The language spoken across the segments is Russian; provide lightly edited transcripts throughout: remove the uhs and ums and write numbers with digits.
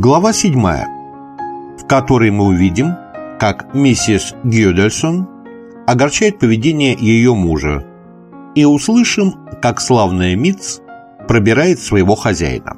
Глава 7, в которой мы увидим, как миссис Гюдельсон огорчает поведение ее мужа, и услышим, как славная Митц пробирает своего хозяина.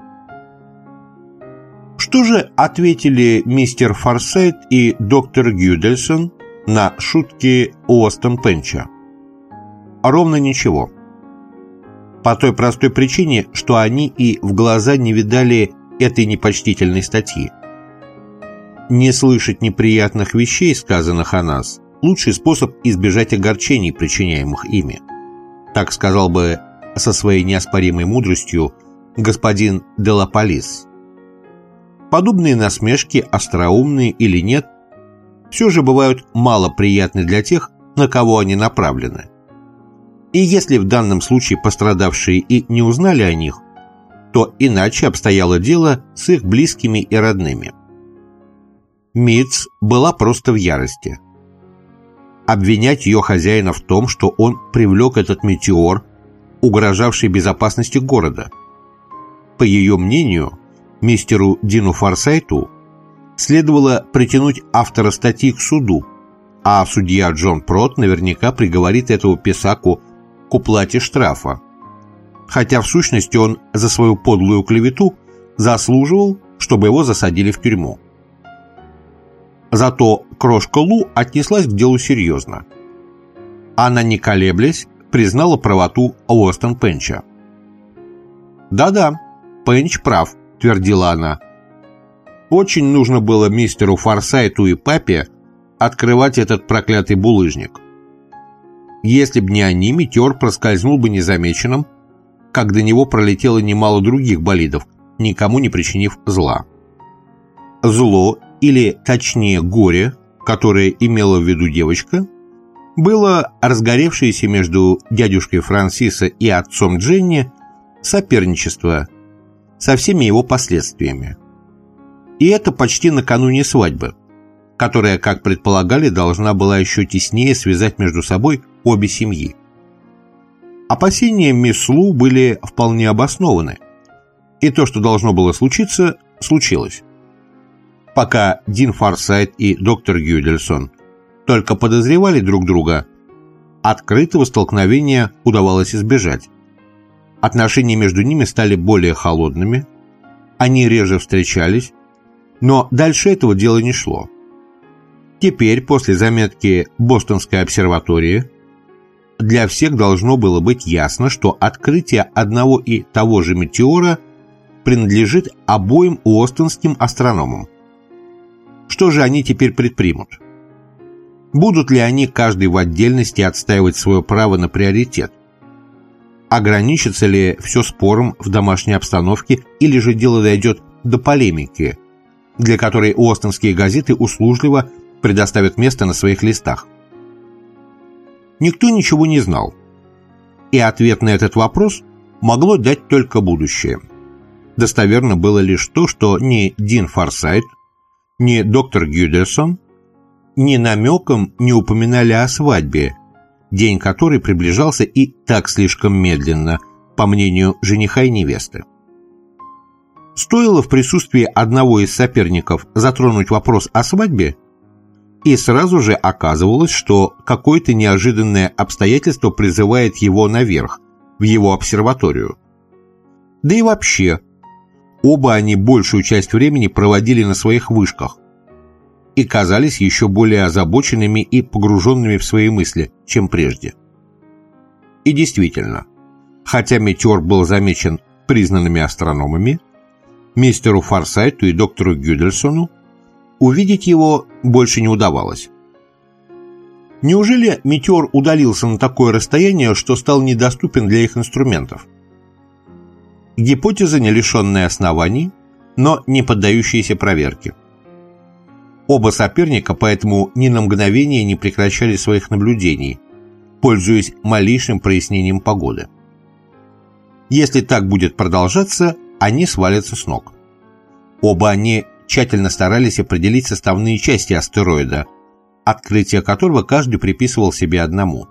Что же ответили мистер Форсайт и доктор Гюдельсон на шутки Уостон Пенча? Ровно ничего. По той простой причине, что они и в глаза не видали этой непочтительной статьи. Не слышать неприятных вещей, сказанных о нас, лучший способ избежать огорчений, причиняемых ими. Так сказал бы со своей неоспоримой мудростью господин де ла Палис. Подобные насмешки, остроумные или нет, все же бывают мало приятны для тех, на кого они направлены. И если в данном случае пострадавшие и не узнали о них, то иначе обстояло дело с их близкими и родными. Митц была просто в ярости. Обвинять ее хозяина в том, что он привлек этот метеор, угрожавший безопасности города. По ее мнению, мистеру Дину Форсайту следовало притянуть автора статьи к суду, а судья Джон Прот наверняка приговорит этого писаку к уплате штрафа, хотя в сущности он за свою подлую клевету заслуживал, чтобы его засадили в тюрьму. Зато крошка Лу отнеслась к делу серьезно. Она, не колеблясь, признала правоту Уостон Пенча. «Да-да, Пенч прав», — твердила она. «Очень нужно было мистеру Форсайту и папе открывать этот проклятый булыжник. Если б не они, метеор проскользнул бы незамеченным, как до него пролетело немало других болидов, никому не причинив зла. Зло, или точнее горе, которое имела в виду девочка, было разгоревшееся между дядюшкой Франсиса и отцом Дженни соперничество со всеми его последствиями. И это почти накануне свадьбы, которая, как предполагали, должна была еще теснее связать между собой обе семьи. Опасения мисс Лу были вполне обоснованы, и то, что должно было случиться, случилось. Пока Дин Форсайт и доктор Гюдельсон только подозревали друг друга, открытого столкновения удавалось избежать. Отношения между ними стали более холодными, они реже встречались, но дальше этого дела не шло. Теперь, после заметки Бостонской обсерватории, для всех должно было быть ясно, что открытие одного и того же метеора принадлежит обоим уостонским астрономам. Что же они теперь предпримут? Будут ли они каждый в отдельности отстаивать свое право на приоритет? Ограничится ли все спором в домашней обстановке, или же дело дойдет до полемики, для которой уостонские газеты услужливо предоставят место на своих листах? Никто ничего не знал, и ответ на этот вопрос могло дать только будущее. Достоверно было лишь то, что ни Дин Форсайт, ни доктор Гюдельсон ни намеком не упоминали о свадьбе, день которой приближался и так слишком медленно, по мнению жениха и невесты. Стоило в присутствии одного из соперников затронуть вопрос о свадьбе, и сразу же оказывалось, что какое-то неожиданное обстоятельство призывает его наверх, в его обсерваторию. Да и вообще, оба они большую часть времени проводили на своих вышках и казались еще более озабоченными и погруженными в свои мысли, чем прежде. И действительно, хотя метеор был замечен признанными астрономами, мистеру Форсайту и доктору Гюдельсону увидеть его больше не удавалось. Неужели метеор удалился на такое расстояние, что стал недоступен для их инструментов? Гипотеза, не лишенная оснований, но не поддающаяся проверке. Оба соперника поэтому ни на мгновение не прекращали своих наблюдений, пользуясь малейшим прояснением погоды. Если так будет продолжаться, они свалятся с ног. Оба они тщательно старались определить составные части астероида, открытие которого каждый приписывал себе одному.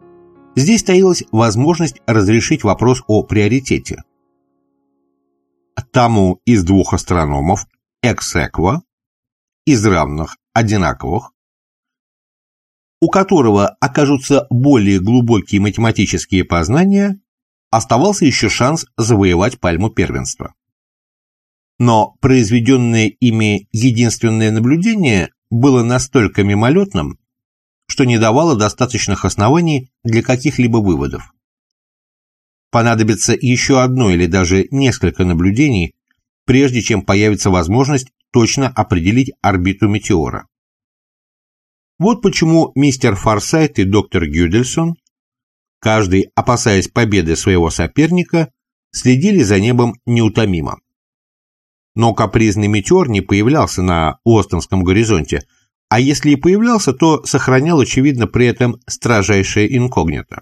Здесь таилась возможность разрешить вопрос о приоритете. тому из двух астрономов экс-экво, из равных, одинаковых, у которого окажутся более глубокие математические познания, оставался еще шанс завоевать пальму первенства. Но произведенное ими единственное наблюдение было настолько мимолетным, что не давало достаточных оснований для каких-либо выводов. Понадобится еще одно или даже несколько наблюдений, прежде чем появится возможность точно определить орбиту метеора. Вот почему мистер Форсайт и доктор Гюдельсон, каждый опасаясь победы своего соперника, следили за небом неутомимо. Но капризный метеор не появлялся на Остонском горизонте, а если и появлялся, то сохранял, очевидно, при этом строжайшее инкогнито.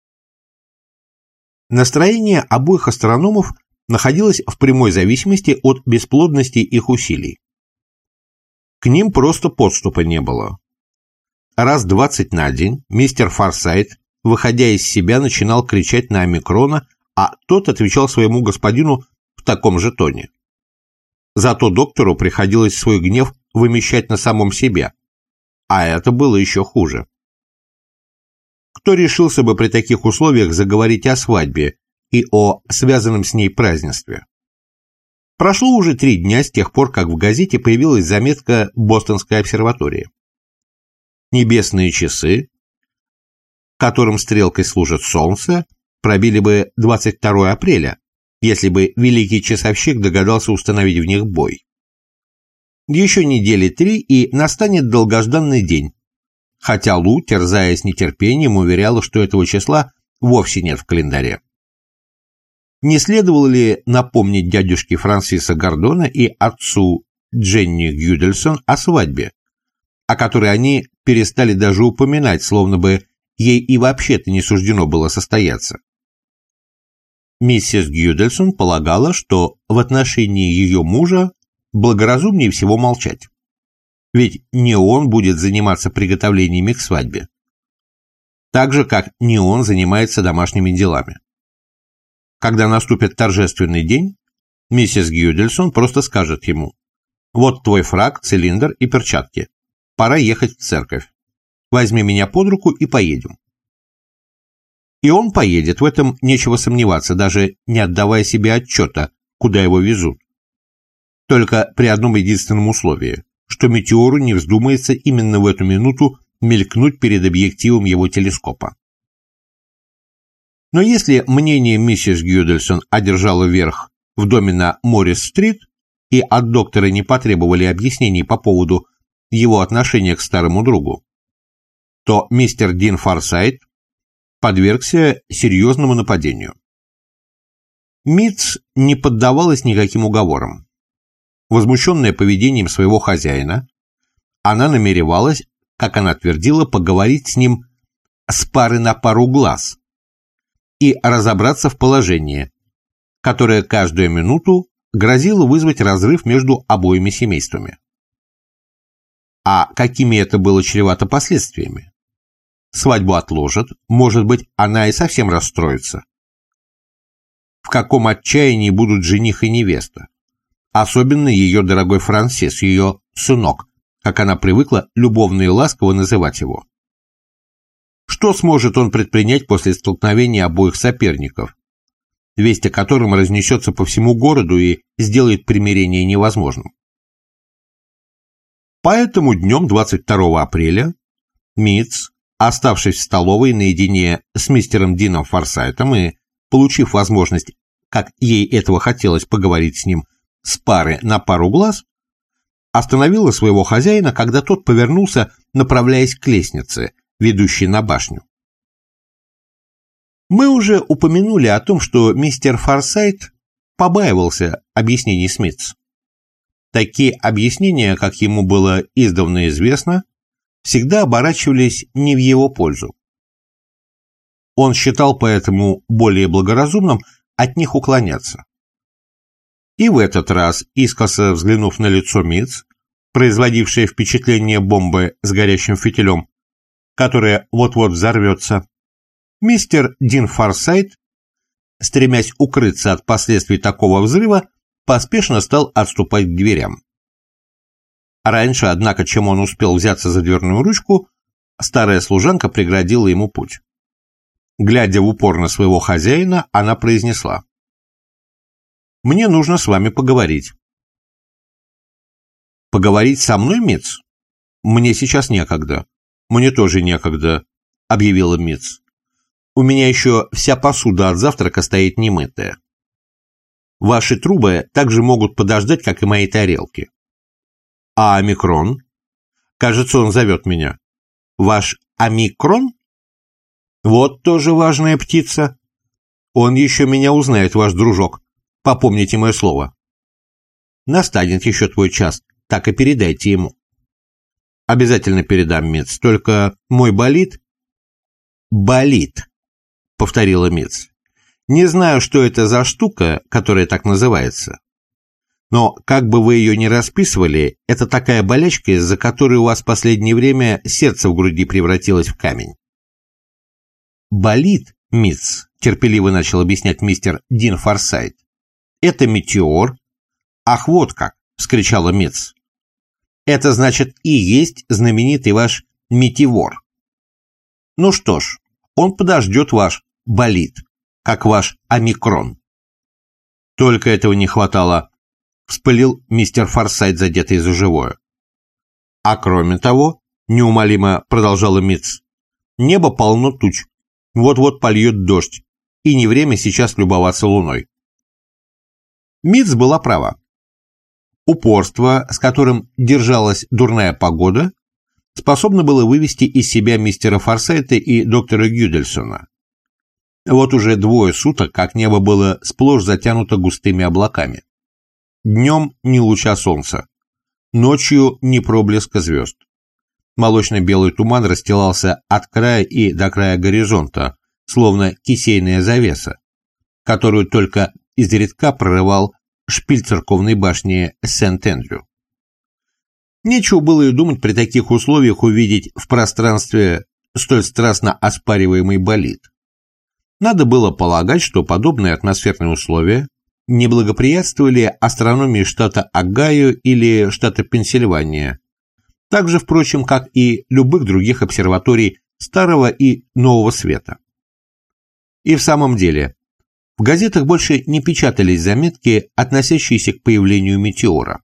Настроение обоих астрономов находилось в прямой зависимости от бесплодности их усилий. К ним просто подступа не было. Раз 20 на день мистер Форсайт, выходя из себя, начинал кричать на омикрона, а тот отвечал своему господину в таком же тоне. Зато доктору приходилось свой гнев вымещать на самом себе, а это было еще хуже. Кто решился бы при таких условиях заговорить о свадьбе и о связанном с ней празднестве? Прошло уже 3 дня с тех пор, как в газете появилась заметка Бостонской обсерватории. Небесные часы, которым стрелкой служит солнце, пробили бы 22 апреля, если бы великий часовщик догадался установить в них бой. Еще недели 3, и настанет долгожданный день, хотя Лу, терзаясь нетерпением, уверяла, что этого числа вовсе нет в календаре. Не следовало ли напомнить дядюшке Франсиса Гордона и отцу Дженни Гюдельсон о свадьбе, о которой они перестали даже упоминать, словно бы ей и вообще-то не суждено было состояться? Миссис Гюдельсон полагала, что в отношении ее мужа благоразумнее всего молчать, ведь не он будет заниматься приготовлениями к свадьбе, так же, как не он занимается домашними делами. Когда наступит торжественный день, миссис Гюдельсон просто скажет ему: «Вот твой фрак, цилиндр и перчатки. Пора ехать в церковь. Возьми меня под руку и поедем». И он поедет, в этом нечего сомневаться, даже не отдавая себе отчета, куда его везут. Только при одном единственном условии, что метеору не вздумается именно в эту минуту мелькнуть перед объективом его телескопа. Но если мнение миссис Гюдельсон одержало верх в доме на Моррис-стрит, и от доктора не потребовали объяснений по поводу его отношения к старому другу, то мистер Дин Форсайт подвергся серьезному нападению. Митц не поддавалась никаким уговорам. Возмущенная поведением своего хозяина, она намеревалась, как она твердила, поговорить с ним с пары на пару глаз и разобраться в положении, которое каждую минуту грозило вызвать разрыв между обоими семействами. А какими это было чревато последствиями? Свадьбу отложат, может быть, она и совсем расстроится. В каком отчаянии будут жених и невеста? Особенно ее дорогой Франсис, ее сынок, как она привыкла любовно и ласково называть его. Что сможет он предпринять после столкновения обоих соперников, весть о котором разнесется по всему городу и сделает примирение невозможным? Поэтому днем 22 апреля Митц, оставшись в столовой наедине с мистером Дином Форсайтом и получив возможность, как ей этого хотелось, поговорить с ним с пары на пару глаз, остановила своего хозяина, когда тот повернулся, направляясь к лестнице, ведущей на башню. Мы уже упомянули о том, что мистер Форсайт побаивался объяснений с Митц. Такие объяснения, как ему было издавна известно, всегда оборачивались не в его пользу. Он считал поэтому более благоразумным от них уклоняться. И в этот раз, искоса взглянув на лицо Митц, производившее впечатление бомбы с горящим фитилем, которая вот-вот взорвется, мистер Дин Форсайт, стремясь укрыться от последствий такого взрыва, поспешно стал отступать к дверям. Раньше, однако, чем он успел взяться за дверную ручку, старая служанка преградила ему путь. Глядя в упор на своего хозяина, она произнесла: «Мне нужно с вами поговорить». «Поговорить со мной, Митц? Мне сейчас некогда». «Мне тоже некогда», — объявила Митц. «У меня еще вся посуда от завтрака стоит немытая. Ваши трубы также могут подождать, как и мои тарелки. А омикрон? Кажется, он зовет меня. Ваш омикрон? Вот тоже важная птица. Он еще меня узнает, ваш дружок. Попомните мое слово. Настанет еще твой час, так и передайте ему». «Обязательно передам, Митц, только мой болит». «Болит», — повторила Митц. «Не знаю, что это за штука, которая так называется. Но, как бы вы ее ни расписывали, это такая болячка, из-за которой у вас в последнее время сердце в груди превратилось в камень». «Болит, Митц», — терпеливо начал объяснять мистер Дин Форсайт. «Это метеор». «Ах, вот как!» — вскричала Митц. «Это значит и есть знаменитый ваш метеор. Ну что ж, он подождет ваш болит, как ваш омикрон». «Только этого не хватало», — вспылил мистер Форсайт, задетый за живое. «А кроме того, — неумолимо продолжала Митц, — небо полно туч, вот-вот польет дождь, и не время сейчас любоваться луной». Митц была права. Упорство, с которым держалась дурная погода, способно было вывести из себя мистера Форсайта и доктора Гюдельсона. Вот уже 2 суток, как небо было сплошь затянуто густыми облаками. Днем ни луча солнца, ночью ни проблеска звезд. Молочно-белый туман расстилался от края и до края горизонта, словно кисейная завеса, которую только изредка прорывал шпиль церковной башни Сент-Эндрю. Нечего было и думать при таких условиях увидеть в пространстве столь страстно оспариваемый болид. Надо было полагать, что подобные атмосферные условия не благоприятствовали астрономии штата Огайо или штата Пенсильвания, так же, впрочем, как и любых других обсерваторий Старого и Нового Света. И в самом деле, в газетах больше не печатались заметки, относящиеся к появлению метеора.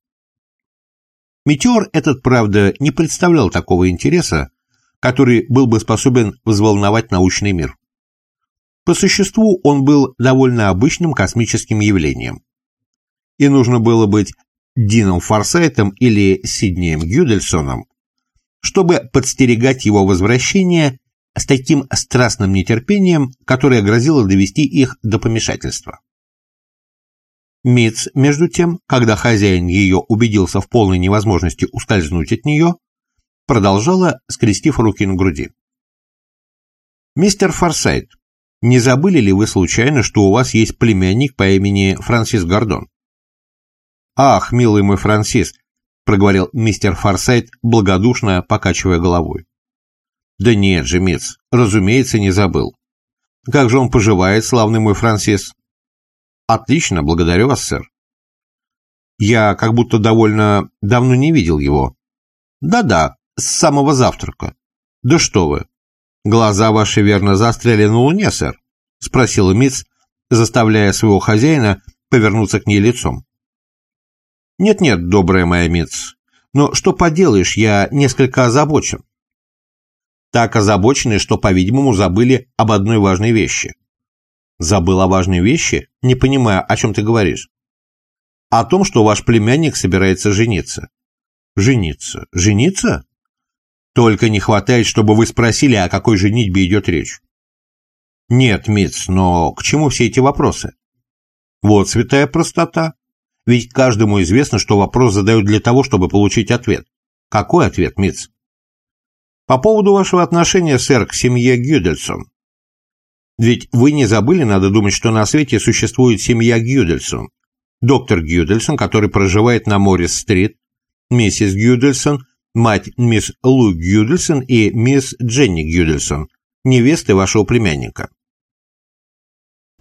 Метеор этот, правда, не представлял такого интереса, который был бы способен взволновать научный мир. По существу он был довольно обычным космическим явлением. И нужно было быть Дином Форсайтом или Сиднеем Гюдельсоном, чтобы подстерегать его возвращение с таким страстным нетерпением, которое грозило довести их до помешательства. Митц, между тем, когда хозяин ее убедился в полной невозможности ускользнуть от нее, продолжала, скрестив руки на груди. «Мистер Форсайт, не забыли ли вы случайно, что у вас есть племянник по имени Франсис Гордон?» «Ах, милый мой Франсис», — проговорил мистер Форсайт, благодушно покачивая головой. «Да нет же, Митц, разумеется, не забыл. Как же он поживает, славный мой Франсис?» «Отлично, благодарю вас, сэр». «Я как будто довольно давно не видел его». «Да-да, с самого завтрака». «Да что вы! Глаза ваши верно застряли на луне, сэр?» — спросила Митц, заставляя своего хозяина повернуться к ней лицом. «Нет-нет, добрая моя Митц, но что поделаешь, я несколько озабочен». «Так озабочены, что, по-видимому, забыли об одной важной вещи». «Забыл о важной вещи? Не понимаю, о чем ты говоришь». «О том, что ваш племянник собирается жениться». «Жениться? Жениться? Только не хватает, чтобы вы спросили, о какой женитьбе идет речь». «Нет, Митц, но к чему все эти вопросы?» «Вот святая простота. Ведь каждому известно, что вопрос задают для того, чтобы получить ответ». «Какой ответ, Митц?» «По поводу вашего отношения, сэр, к семье Гюдельсон. Ведь вы не забыли, надо думать, что на свете существует семья Гюдельсон. Доктор Гюдельсон, который проживает на Моррис-стрит, миссис Гюдельсон, мать мисс Лу Гюдельсон и мисс Дженни Гюдельсон, невесты вашего племянника».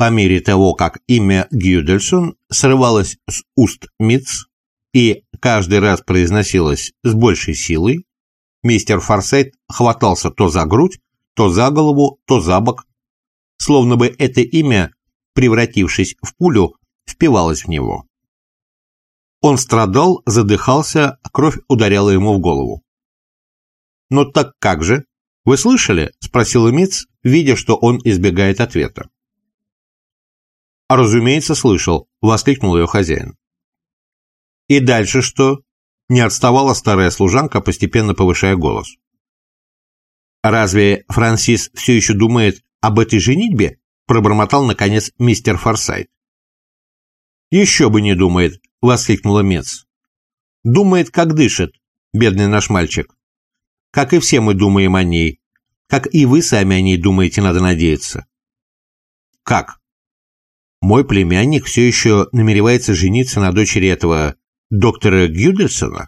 По мере того, как имя Гюдельсон срывалось с уст Митц и каждый раз произносилось с большей силой, мистер Форсайт хватался то за грудь, то за голову, то за бок, словно бы это имя, превратившись в пулю, впивалось в него. Он страдал, задыхался, кровь ударяла ему в голову. «Ну так как же? Вы слышали?» – спросила Митц, видя, что он избегает ответа. «Разумеется, слышал», – воскликнул ее хозяин. «И дальше что?» – не отставала старая служанка, постепенно повышая голос. «Разве Франсис все еще думает об этой женитьбе?» – пробормотал, наконец, мистер Форсайт. «Еще бы не думает», – воскликнула Митц. «Думает, как дышит, бедный наш мальчик. Как и все мы думаем о ней, как и вы сами о ней думаете, надо надеяться». «Как? Мой племянник все еще намеревается жениться на дочери этого доктора Гюдельсона?»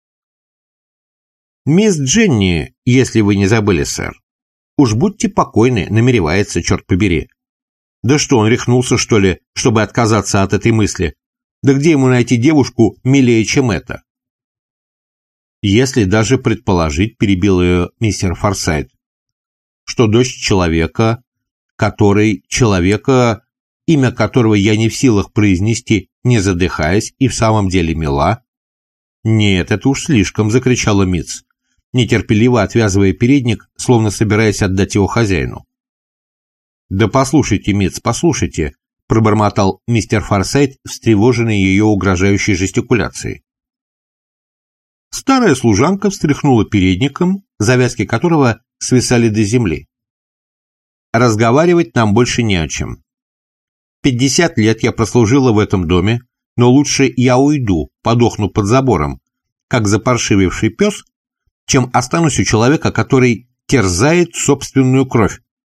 «Мисс Дженни, если вы не забыли, сэр. Уж будьте покойны, намеревается, черт побери. Да что, он рехнулся, что ли, чтобы отказаться от этой мысли? Да где ему найти девушку милее, чем это?» «Если даже предположить, — перебил ее мистер Форсайт, — что дочь человека, имя которого я не в силах произнести, не задыхаясь, и в самом деле мила». «Нет, это уж слишком!» — закричала Митц, нетерпеливо отвязывая передник, словно собираясь отдать его хозяину. «Да послушайте, Митц, послушайте!» — пробормотал мистер Форсайт, встревоженный ее угрожающей жестикуляцией. Старая служанка встряхнула передником, завязки которого свисали до земли. «Разговаривать нам больше не о чем. 50 лет я прослужила в этом доме, но лучше я уйду, подохну под забором, как запаршививший пес, чем останусь у человека, который терзает собственную кровь.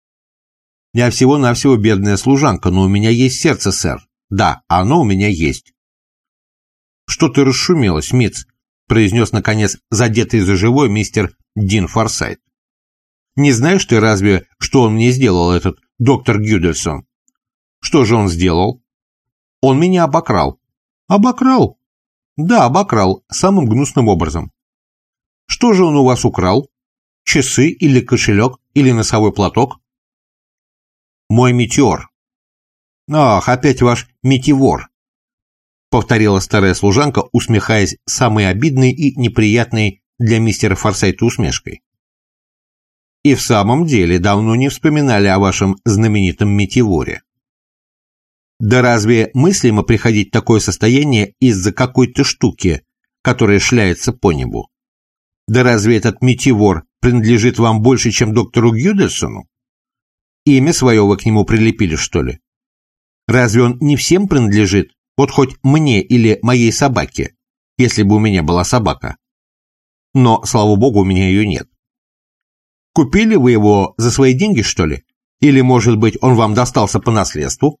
Я всего-навсего бедная служанка, но у меня есть сердце, сэр. Да, оно у меня есть». «Что ты расшумелась, Митц?» — произнес, наконец, задетый за живое мистер Дин Форсайт. «Не знаешь ты разве, что он мне сделал, этот доктор Гюдельсон? Что же он сделал? Он меня обокрал». «Обокрал?» «Да, обокрал, самым гнусным образом». «Что же он у вас украл? Часы или кошелек или носовой платок?» «Мой метеор». «Ах, опять ваш метеор», — повторила старая служанка, усмехаясь самой обидной и неприятной для мистера Форсайта усмешкой. «И в самом деле давно не вспоминали о вашем знаменитом метеоре. Да разве мыслимо приходить в такое состояние из-за какой-то штуки, которая шляется по небу? Да разве этот метеор принадлежит вам больше, чем доктору Гюдельсону? Имя свое вы к нему прилепили, что ли? Разве он не всем принадлежит, вот хоть мне или моей собаке, если бы у меня была собака? Но, слава богу, у меня ее нет. Купили вы его за свои деньги, что ли? Или, может быть, он вам достался по наследству?»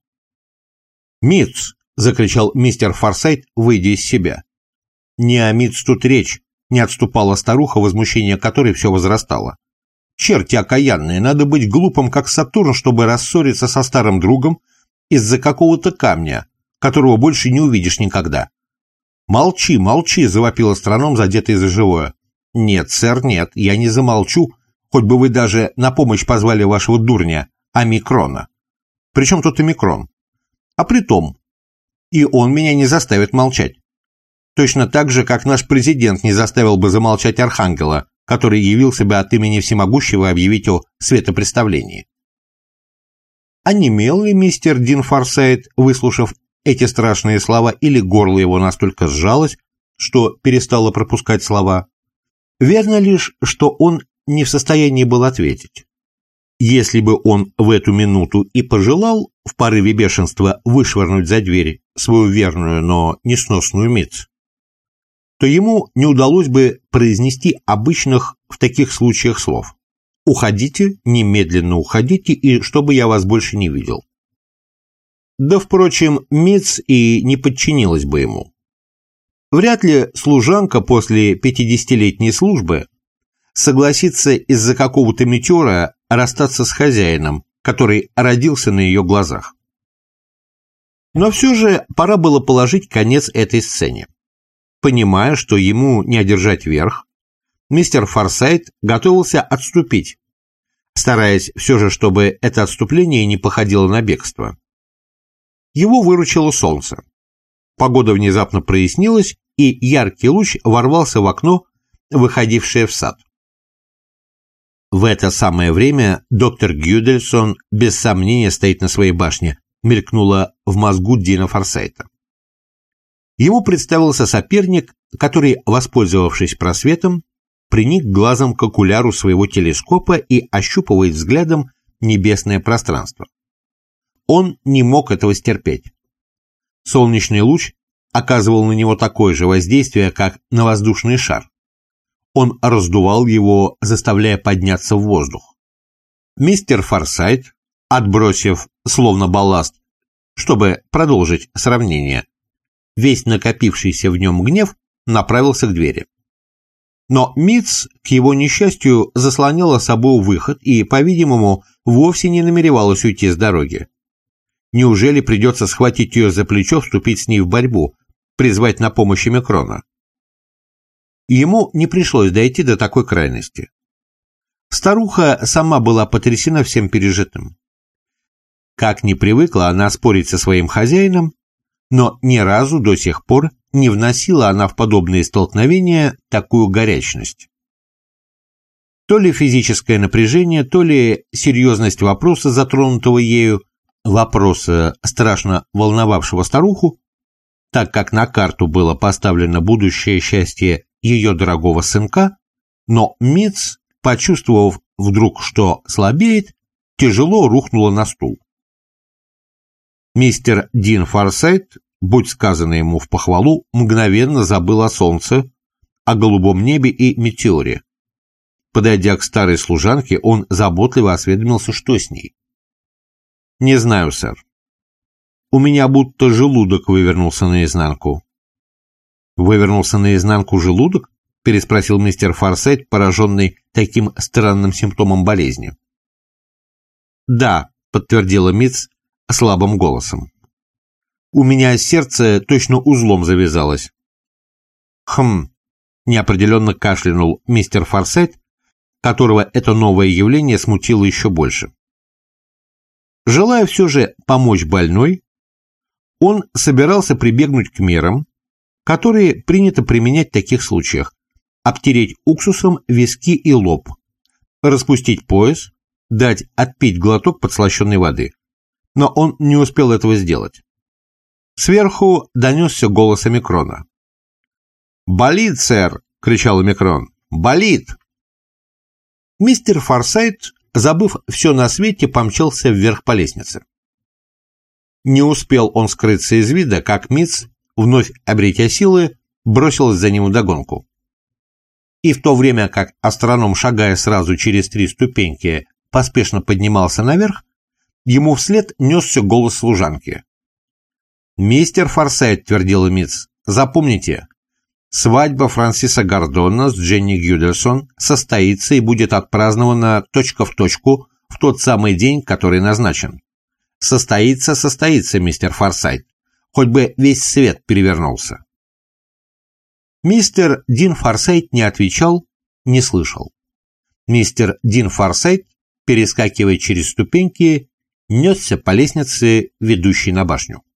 «Митц!» — закричал мистер Форсайт, выйдя из себя. «Не о Митц тут речь», — не отступала старуха, возмущение которой все возрастало. «Черти окаянные, надо быть глупым, как Сатурн, чтобы рассориться со старым другом из-за какого-то камня, которого больше не увидишь никогда». «Молчи, молчи!» — завопил астроном, задетый за живое. «Нет, сэр, нет, я не замолчу, хоть бы вы даже на помощь позвали вашего дурня, Омикрона. Причем тут Омикрон? А притом, и он меня не заставит молчать. Точно так же, как наш президент не заставил бы замолчать Архангела, который явился бы от имени всемогущего объявить о светопреставлении». Онемел ли мистер Дин Форсайт, выслушав эти страшные слова, или горло его настолько сжалось, что перестало пропускать слова? Верно лишь, что он не в состоянии был ответить. Если бы он в эту минуту и пожелал в порыве бешенства вышвырнуть за дверь свою верную, но несносную Митц, то ему не удалось бы произнести обычных в таких случаях слов: «Уходите, немедленно уходите, и чтобы я вас больше не видел». Да, впрочем, Митц и не подчинилась бы ему. Вряд ли служанка после 50-летней службы согласится из-за какого-то метеора расстаться с хозяином, который родился на ее глазах. Но все же пора было положить конец этой сцене. Понимая, что ему не одержать верх, мистер Форсайт готовился отступить, стараясь все же, чтобы это отступление не походило на бегство. Его выручило солнце. Погода внезапно прояснилась, и яркий луч ворвался в окно, выходившее в сад. В это самое время доктор Гюдельсон без сомнения стоит на своей башне, мелькнуло в мозгу Дина Форсайта. Ему представился соперник, который, воспользовавшись просветом, приник глазом к окуляру своего телескопа и ощупывает взглядом небесное пространство. Он не мог этого стерпеть. Солнечный луч оказывал на него такое же воздействие, как на воздушный шар. Он раздувал его, заставляя подняться в воздух. Мистер Форсайт, отбросив словно балласт, чтобы продолжить сравнение, весь накопившийся в нем гнев направился к двери. Но Митц, к его несчастью, заслоняла собой выход и, по-видимому, вовсе не намеревалась уйти с дороги. Неужели придется схватить ее за плечо, вступить с ней в борьбу, призвать на помощь Омикрона? Ему не пришлось дойти до такой крайности. Старуха сама была потрясена всем пережитым. Как не привыкла она спорить со своим хозяином, но ни разу до сих пор не вносила она в подобные столкновения такую горячность. То ли физическое напряжение, то ли серьезность вопроса, затронутого ею, вопроса, страшно волновавшего старуху, так как на карту было поставлено будущее счастье ее дорогого сынка, но Митц, почувствовав вдруг, что слабеет, тяжело рухнула на стул. Мистер Дин Форсайт, будь сказано ему в похвалу, мгновенно забыл о солнце, о голубом небе и метеоре. Подойдя к старой служанке, он заботливо осведомился, что с ней. «Не знаю, сэр. У меня будто желудок вывернулся наизнанку». «Вывернулся наизнанку желудок?» — переспросил мистер Форсайт, пораженный таким странным симптомом болезни. «Да», — подтвердила Митц слабым голосом. «У меня сердце точно узлом завязалось». «Хм», — неопределенно кашлянул мистер Форсайт, которого это новое явление смутило еще больше. Желая все же помочь больной, он собирался прибегнуть к мерам, которые принято применять в таких случаях: обтереть уксусом виски и лоб, распустить пояс, дать отпить глоток подслащенной воды. Но он не успел этого сделать. Сверху донесся голос Омикрона. «Болит, сэр!» — кричал Омикрон. «Болит!» Мистер Форсайт, забыв все на свете, помчался вверх по лестнице. Не успел он скрыться из вида, как Митц, вновь обретя силы, бросилась за ним вдогонку. И в то время как астроном, шагая сразу через 3 ступеньки, поспешно поднимался наверх, ему вслед несся голос служанки. «Мистер Форсайт», — твердила Митц, — «запомните, свадьба Франсиса Гордона с Дженни Гюдельсон состоится и будет отпразднована точка в точку в тот самый день, который назначен. Состоится, мистер Форсайт, хоть бы весь свет перевернулся». Мистер Дин Форсайт не отвечал, не слышал. Мистер Дин Форсайт, перескакивая через ступеньки, несся по лестнице, ведущей на башню.